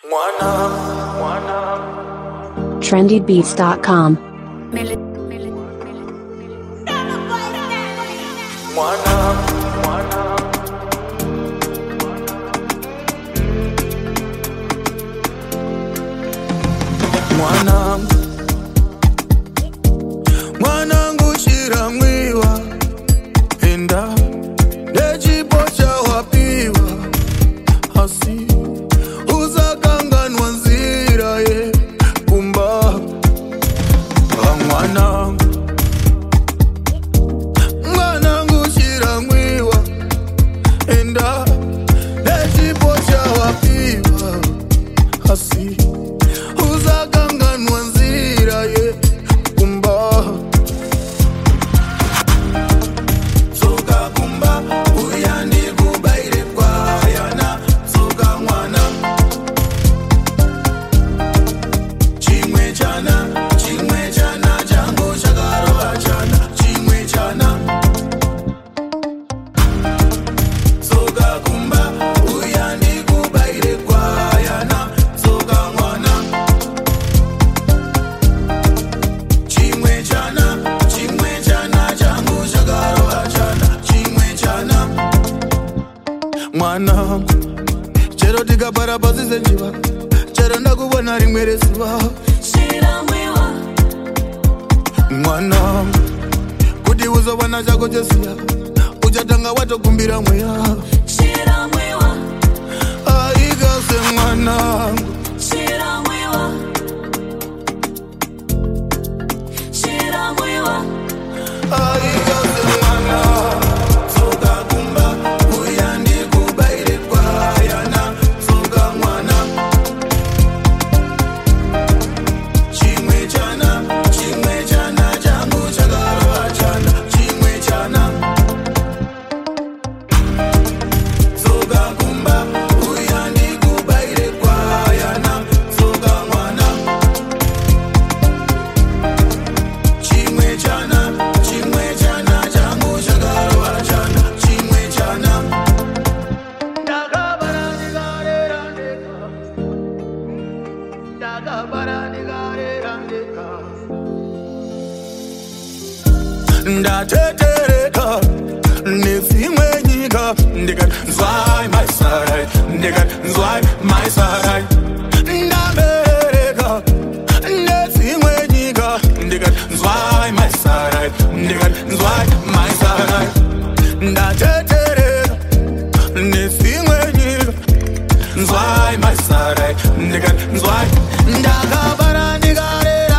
trendybeats.com. Mwanangu shiramwiwa enda nechipocha wapiwa hasi uzakanganwa nzira ye kumba mwanangu shiramwiwa enda nechipocha wapiwa hasi uzakanganwa nzira ye kumba soka kumba uyandi kubaire kwayana soka mwana chimwe chana chango chakarova chana chimwe chana soka kumba uyandi kubaire kwayana soka mwana chimwe chana chango chakarova chana chimwe chana mwana chero tikabara pasi senjiva chero ndakubona rimwe rezuva mwana kuti uzovana chako chesiya uchatanga watokumbira mweya aikase mwanangu aikase mwanangu soka kumba uyandi kubaire kwayana soka mwana chimwe chana changu chakarova chana chimwe chana soka kumba uyandi kubaire kwayana soka mwana chimwe chana changu chakarova chana chimwe chana ndakabara ndikarera ndeka ndatetereka nezimwe nyika ndikanzwai maisarai ndabereka nezimwe nyika ndikanzwai maisarai ndatetereka nezimwe nyika nzwai maisarai ndikanzwai ndakabara ndikarera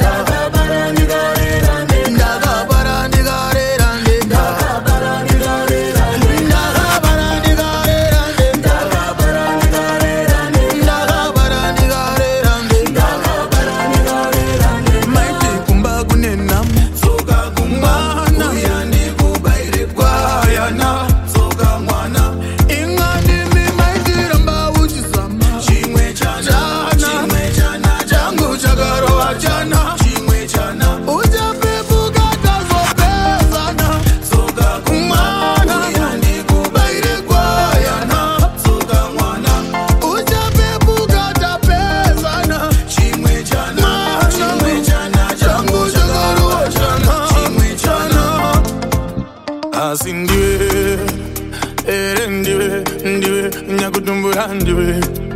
maiti kumba kunenamo soka kumwana uyandi kubaire kwayana soka mwana ingandimi maitiramba uchizama chimwe chana changu chakarova chana chimwe chana uchapepuka tazopezana soka kumwana uyandi kubaire kwayana soka mwana uchapepuka tapezana chimwe chana changu chakarova chana chimwe chana asi ndiwe ere ndiwe nyakutumbura ndiwe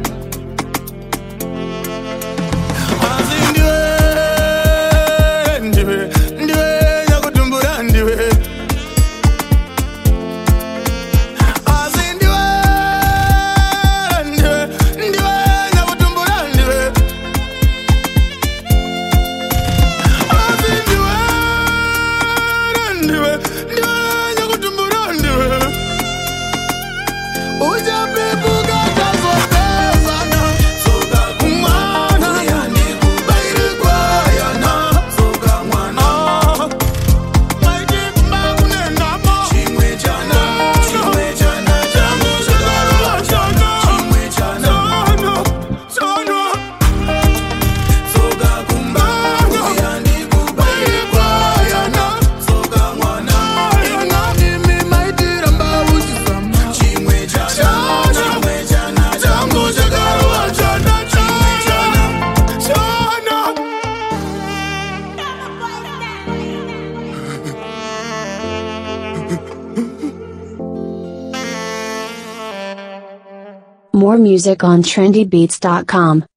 asi ndiwe nyakutumbura ndiwe asi ndiwe nyakutumbura ndiwe asi ndiwe nyakutumbura ndiwe uchapepuka tazope More music on trendybeats.com.